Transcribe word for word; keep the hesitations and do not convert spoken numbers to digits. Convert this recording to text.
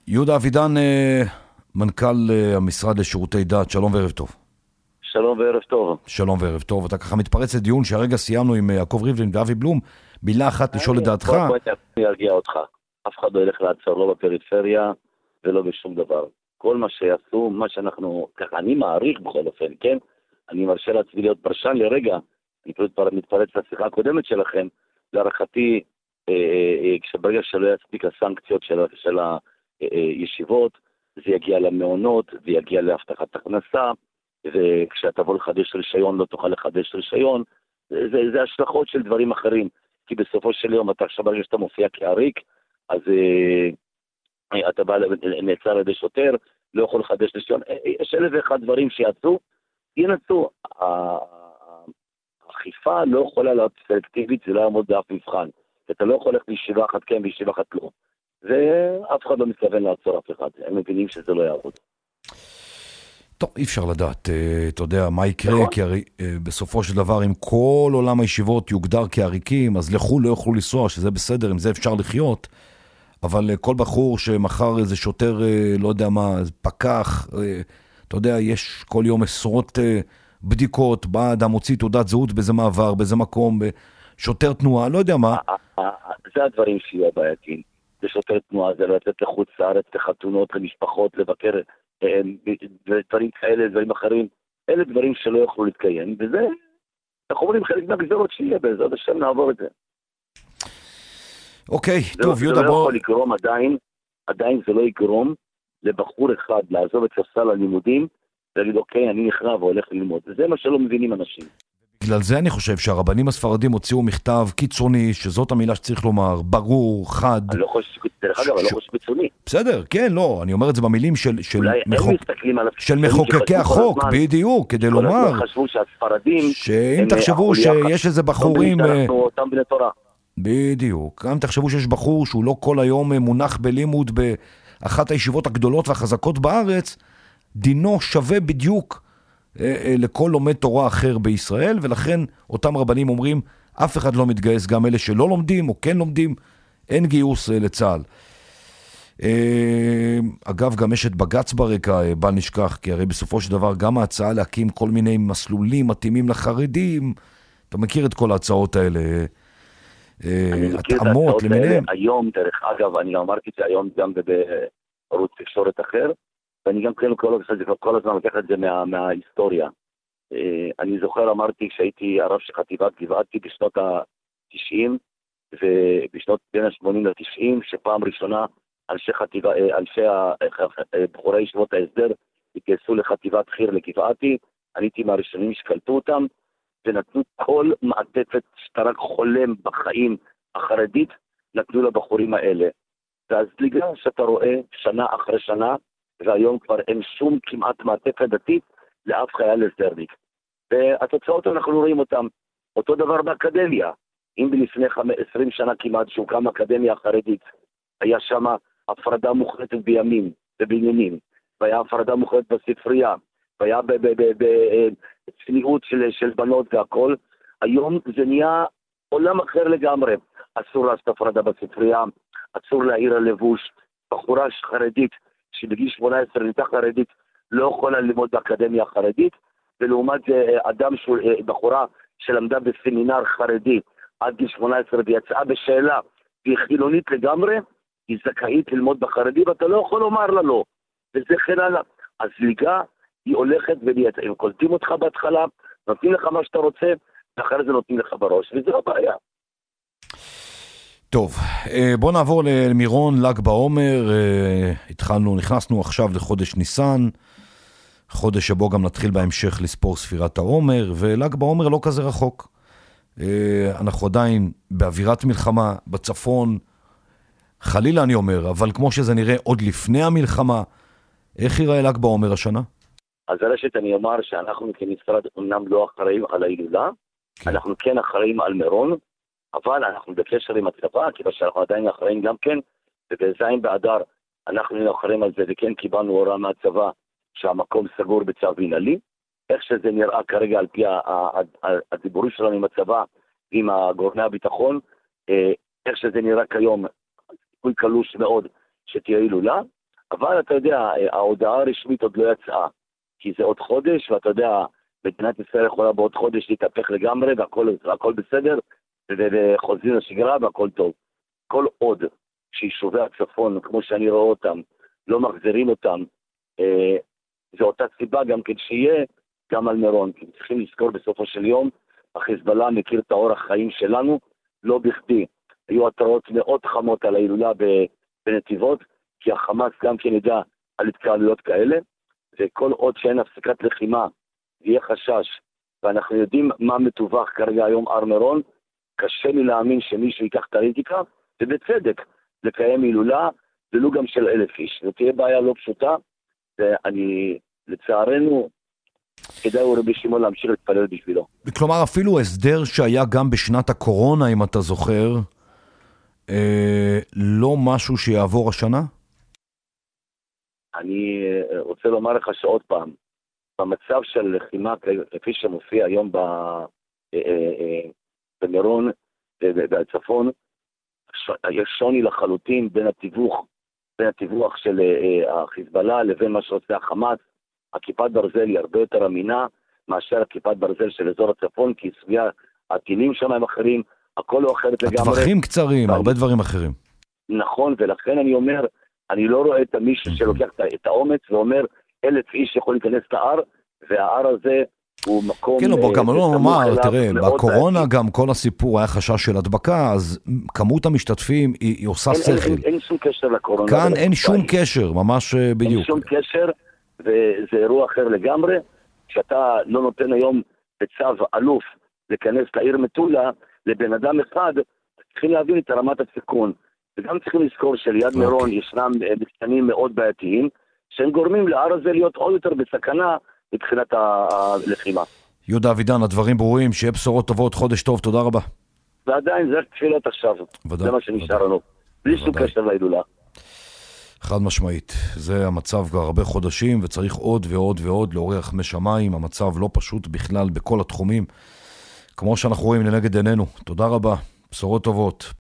יהודה אבידן, מנכ"ל המשרד לשירותי דת, שלום וערב טוב. שלום וערב טוב. שלום וערב טוב. אתה ככה מתפרץ לדיון שהרגע סיימנו עם יעקב ריבלין ואבי בלום. מילה אחת לשאול את דעתך. אני ארגיע אותך. אף אחד לא ילך לעצור, לא בפריפריה ולא בשום דבר. כל מה שיעשו, מה שאנחנו, ככה אני מעריך בכל אופן, כן? אני מרשה לעצמי להיות פרשן לרגע. אני מתפרץ לשיחה הקודמת שלכם. להערכתי, כשברגע שלא יספיק הסנקציות של הישיבות, זה יגיע למעונות, זה יגיע להבטחת הכנסה, וכשאתה תבוא לחדש רישיון, לא תוכל לחדש רישיון. זה, זה, זה השלכות של דברים אחרים. כי בסופו של יום, אתה עכשיו ברגע שאתה מופיע כעריק, אז אה, אתה בא נעצר על ידי שוטר, לא יכול לחדש רישיון. יש אלף ואחד דברים שיעשו, ינסו. האכיפה לא יכולה להיות סלקטיבית, זה לא יעמוד באף מבחן. אתה לא יכול ללכת בישיבה אחת כן, בישיבה אחת לא. ואף אחד לא מתכוון לעצור אף אחד. הם מבינים שזה לא יעבוד. טוב, אי אפשר לדעת, אתה יודע, מה יקרה, כי הרי בסופו של דבר, אם כל עולם הישיבות יוגדר כעריקים, אז לחול לא יוכלו לנסוע, שזה בסדר, עם זה אפשר לחיות, אבל כל בחור שמחר איזה שוטר, לא יודע מה, פקח, אתה יודע, יש כל יום עשרות בדיקות, בא אדם מוציא תעודת זהות באיזה מעבר, באיזה מקום, שוטר תנועה, לא יודע מה. זה הדברים שיהיה בעייתיים. זה שוטר תנועה, זה לתת לחוץ לארץ, לחתונות, למשפחות, לבקר, דברים כאלה, דברים אחרים. אלה דברים שלא יוכלו להתקיים, וזה, אנחנו אומרים, חלק מהגזרות שיהיה, בעזרת השם נעבור את זה. אוקיי, טוב, יהודה, בוא... זה לא יכול לגרום עדיין, עדיין זה לא יגרום לבחור אחד לעזוב את ספסל הלימודים, ולהגיד, אוקיי, אני נכנע והולך ללמוד. וזה מה שלא מבינים אנשים. בגלל זה אני חושב שהרבנים הספרדים הוציאו מכתב קיצוני, שזאת המילה שצריך לומר, ברור, חד. אני לא חושב, דרך אגב, אני לא חושב קיצוני. בסדר, כן, לא, אני אומר את זה במילים של, של, מחוק... של מחוקקי החוק, בדיוק, כדי לומר, חשבו שהספרדים, שאם תחשבו שיש איזה בחורים, אנחנו אותם בני תורה. בדיוק, גם תחשבו שיש בחור שהוא לא כל היום מונח בלימוד באחת הישיבות הגדולות והחזקות בארץ, דינו שווה בדיוק לכל לומד תורה אחר בישראל, ולכן אותם רבנים אומרים, אף אחד לא מתגייס, גם אלה שלא לומדים או כן לומדים, אין גיוס לצה"ל. אגב, גם יש את בג"ץ ברקע, בל נשכח, כי הרי בסופו של דבר גם ההצעה להקים כל מיני מסלולים מתאימים לחרדים, אתה מכיר את כל ההצעות האלה, התאמות למיניהם. היום, דרך אגב, אני אמרתי את זה היום גם בערוץ תקשורת אחר, ואני גם כן כל, כל הזמן לקח את זה מה, מההיסטוריה. אני זוכר, אמרתי, כשהייתי הרב של חטיבת גבעתי בשנות ה-תשעים, ובשנות בין ה-שמונים ל-תשעים, שפעם ראשונה אנשי חטיבה, אנשי בחורי ישיבות ההסדר, התגייסו לחטיבת חיר לגבעתי, אני הייתי מהראשונים שקלטו אותם, ונתנו כל מעטפת שאתה רק חולם בחיים החרדית, נתנו לבחורים האלה. ואז ליגה שאתה רואה שנה אחרי שנה, והיום כבר אין שום כמעט מעטפת דתית לאף חייל הסדרניק. והתוצאות אנחנו רואים אותם. אותו דבר באקדמיה. אם לפני עשרים שנה כמעט שהוקם אקדמיה החרדית, היה שם הפרדה מוחלטת בימים ובעניינים, והיה הפרדה מוחלטת בספרייה, והיה בצניעות של, של בנות והכל. היום זה נהיה עולם אחר לגמרי. אסור לעשות הפרדה בספרייה, אסור להעיר הלבוש, בחורה חרדית, שבגיל שמונה עשרה ניתה חרדית לא יכולה ללמוד באקדמיה החרדית, ולעומת אדם, בחורה שלמדה בסמינר חרדי עד גיל שמונה עשרה ויצאה בשאלה, והיא חילונית לגמרי, היא זכאית ללמוד בחרדי, ואתה לא יכול לומר לה לא. וזה כן הלאה. הזליגה היא הולכת ונהיית. הם קולטים אותך בהתחלה, נותנים לך מה שאתה רוצה, ואחרי זה נותנים לך בראש, וזה לא בעיה. טוב, בוא נעבור למירון, ל"ג בעומר. התחלנו, נכנסנו עכשיו לחודש ניסן, חודש שבו גם נתחיל בהמשך לספור ספירת העומר, ול"ג בעומר לא כזה רחוק. אנחנו עדיין באווירת מלחמה בצפון, חלילה אני אומר, אבל כמו שזה נראה עוד לפני המלחמה, איך ייראה ל"ג בעומר השנה? אז ראשית אני אומר שאנחנו כמשרד אמנם לא אחראים על ההילולה, כן. אנחנו כן אחראים על מירון, אבל אנחנו בקשר עם הצבא, כי שאנחנו עדיין אחראים גם כן, ובזין באדר אנחנו אחראים על זה, וכן קיבלנו הוראה מהצבא שהמקום סגור בצו מינהלי. איך שזה נראה כרגע על פי הדיבורים שלנו עם הצבא, עם גורמי הביטחון, איך שזה נראה כיום, סיכוי קלוש מאוד שתהיה הילולה, אבל אתה יודע, ההודעה הרשמית עוד לא יצאה, כי זה עוד חודש, ואתה יודע, מדינת ישראל יכולה בעוד חודש להתהפך לגמרי, והכל, והכל בסדר, וחוזרים לשגרה והכל טוב. כל עוד שיישובי הצפון, כמו שאני רואה אותם, לא מחזירים אותם, אה, זו אותה סיבה גם כן שיהיה גם על מירון, כי צריכים לזכור בסופו של יום, החיזבאללה מכיר את האורח חיים שלנו, לא בכדי. היו התראות מאוד חמות על ההילולה בנתיבות, כי החמאס גם כן ידע על התקהלויות כאלה, וכל עוד שאין הפסקת לחימה, יהיה חשש, ואנחנו יודעים מה מתווך כרגע היום הר מירון, קשה לי להאמין שמישהו ייקח את הרינטיקה, ובצדק, לקיים הילולה, ולו גם של אלף איש. זאת תהיה בעיה לא פשוטה, ואני, לצערנו, כדאי הוא רבי שמעון להמשיך להתפלל בשבילו. כלומר, אפילו הסדר שהיה גם בשנת הקורונה, אם אתה זוכר, אה, לא משהו שיעבור השנה? אני רוצה לומר לך שעוד פעם, במצב של לחימה, כפי שמופיע היום במירון ובצפון, יש שוני לחלוטין בין התיווך, בין התיווך של החיזבאללה לבין מה שעושה החמאס. הכיפת ברזל היא הרבה יותר אמינה מאשר הכיפת ברזל של אזור הצפון, כי סוגיה, הטילים שם הם אחרים, הכל לא אחרת לגמרי. הטווחים קצרים, הרבה דברים אחרים. נכון, ולכן אני אומר, אני לא רואה את מישהו שלוקח את האומץ ואומר, אלף איש יכול להיכנס את ההר, וההר הזה הוא מקום... כן, בוא גם לא נאמר, תראה, בקורונה גם כל הסיפור היה חשש של הדבקה, אז כמות המשתתפים היא עושה שכל. אין שום קשר לקורונה. כאן אין שום קשר, ממש בדיוק. אין שום קשר, וזה אירוע אחר לגמרי, שאתה לא נותן היום בצו אלוף להיכנס לעיר מטולה, לבן אדם אחד, צריכים להבין את רמת הסיכון. וגם צריכים לזכור שליד מירון ישנם מתקנים מאוד בעייתיים, שהם גורמים להר הזה להיות עוד יותר בסכנה מבחינת הלחימה. יהודה אבידן, הדברים ברורים, שיהיה בשורות טובות, חודש טוב, תודה רבה. ועדיין זה תפילות עכשיו, זה מה שנשאר לנו, בלי שום קשר להילולה. חד משמעית, זה המצב כבר הרבה חודשים, וצריך עוד ועוד ועוד לעורר חמי שמיים, המצב לא פשוט בכלל בכל התחומים, כמו שאנחנו רואים לנגד עינינו. תודה רבה, בשורות טובות.